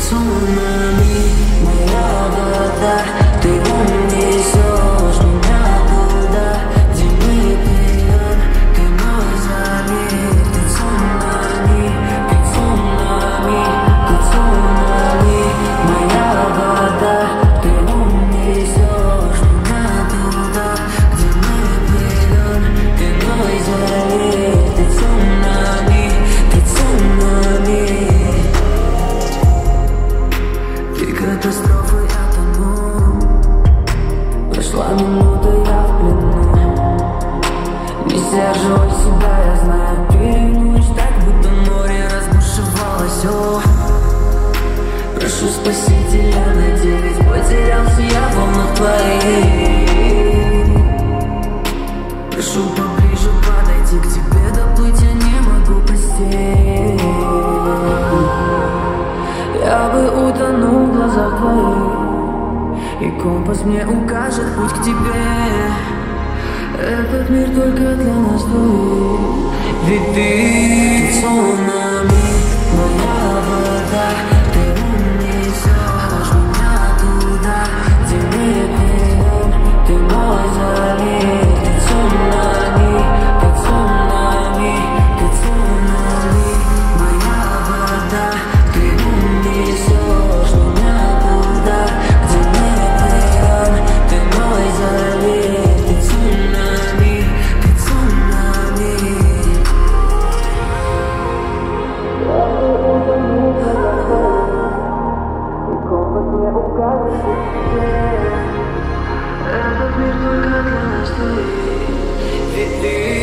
цунами, моя вода. Ты унесешь меня туда, где мы пьем. Ты мой залив, ты цунами, ты цунами, ты цунами, моя вода. Ты унесешь меня туда, где мы пьем. Ты мой залив, ты цунами, ты цунами. Ты катастрофа, я тону. Прошла минута, я в плену. Не сдерживай себя, я знаю, ты ревнуешь так, будто море разбушевалось. О, прошу спасителя, надеюсь, потерялся я в волнах твоих. Прошу поближе подойти к тебе, доплыть я не могу простить. Я бы утонул в глазах твоих, и компас мне укажет путь к тебе. Этот мир только для нас двоих. Ведь ты цунами, моя вода. Ты унесешь меня туда, где мы пьем. Ты мой залив, ты цунами, ты цунами, ты цунами, моя вода. Ты унесешь меня туда, где мы пьем. Ты мой залив, ты цунами, ты цунами. И компас мне укажет путь к тебе. Этот мир только для нас двоих. Ведь ты